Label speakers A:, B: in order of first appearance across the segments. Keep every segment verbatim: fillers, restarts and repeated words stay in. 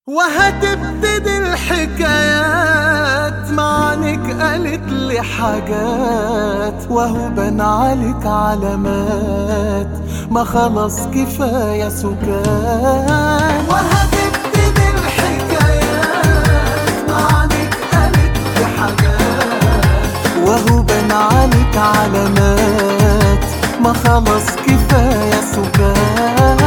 A: وهتبتدي الحكايات معنك قالت لي حاجات وهو بان عليك علامات، ما خلاص كفاية سكات. وهتبتدي الحكايات معنك قالت لي حاجات وهو بان عليك علامات، ما خلاص كفاية سكات.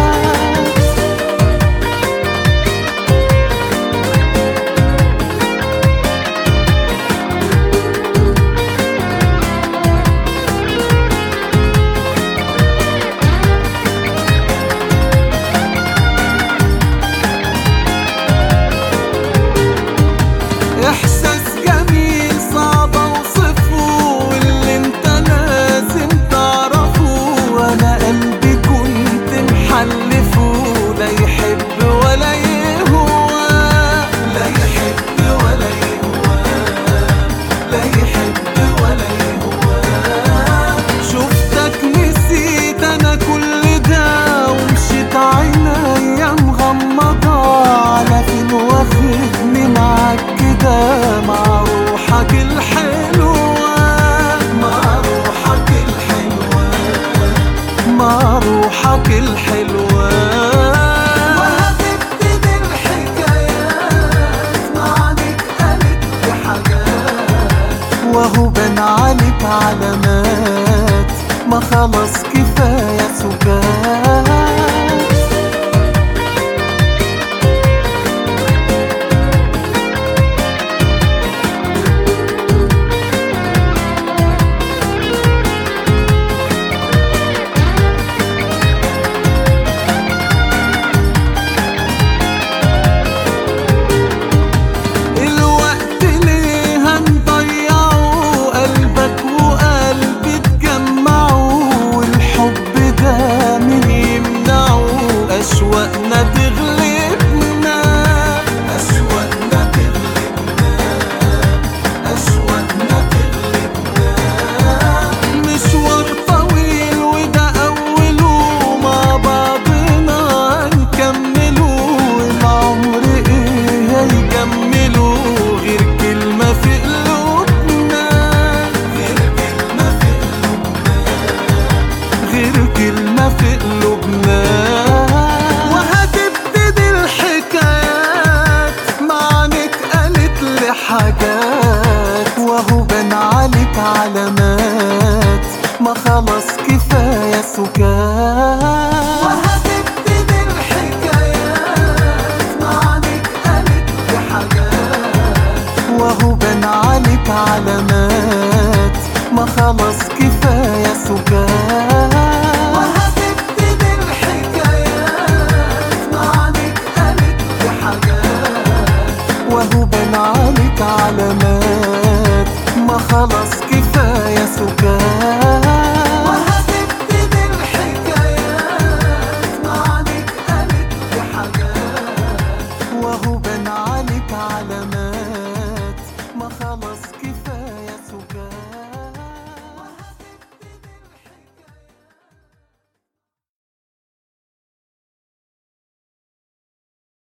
A: إحساس جميل صعب أوصفه واللي انت لازم تعرفه، وأنا قلبي كنت محلفه لا يحب ولا يهوى، لا يحب ولا يهوى، لا يحب ولا يهوى. شفتك نسيت أنا كل ده ومشيت عينيا مغمضة، على فين واخدني معاك كده مع روحك الحلوة، مع روحك الحلوة، مع روحك الحلوة. وهتبتدي الحكايات معنك قالت لي حاجات وهو بان عليك علامات، ما خلاص كفاية سكات.